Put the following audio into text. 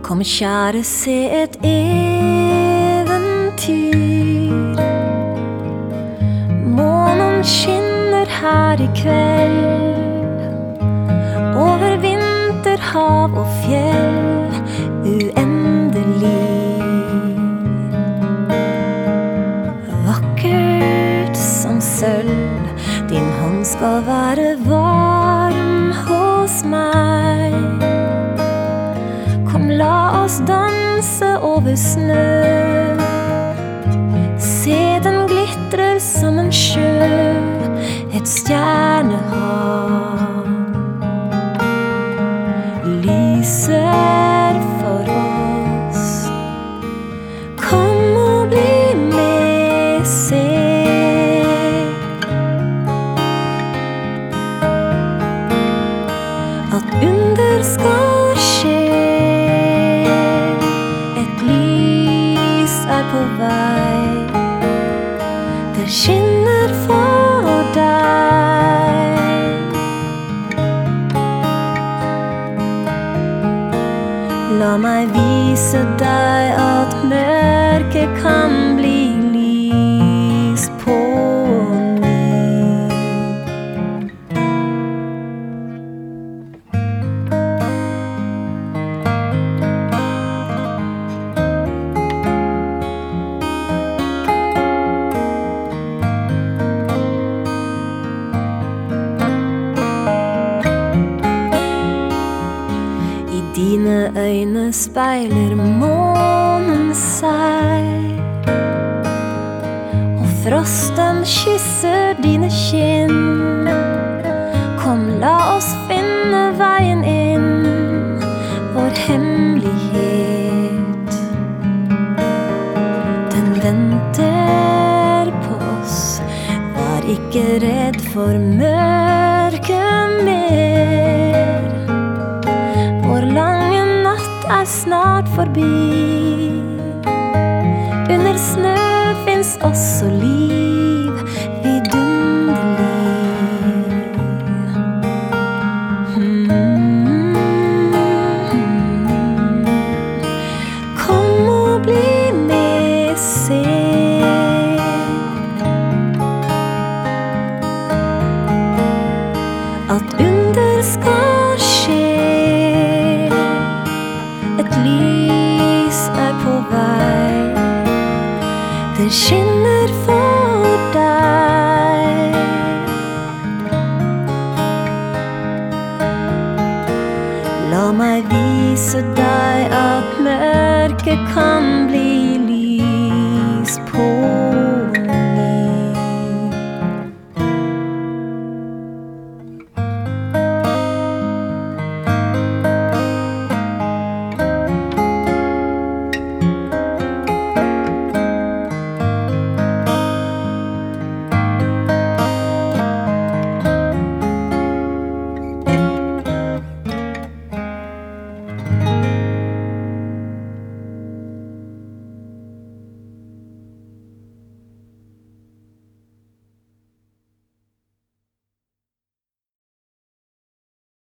Kom kjære, se et eventyr. Månen skinner her i kveld, over vinterhav og fjell, uendelig. Vakkert som sølv, din hånd skal være varm hos meg. Kom, la oss danse over snø. Se, den glitrer som en sjø, et stjernehav. Lyser for oss. Kom og bli med, se. At under skal skje. På vei, det skinner for deg. La meg vise deg at mørket kan bli lys på ny. Dine øyne speiler månen seg, og frosten kysser dine kinn. Kom, la oss finne veien inn, vår hemmelighet. Den venter på oss, var ikke redd for mørket mer. Vår lange natt er snart forbi. Under snø finnes også liv, vidunderlig. Kom og bli med, se. At under skal skje. Et lys er på vei, det skinner for deg. La meg vise deg at mørket kan bli lys på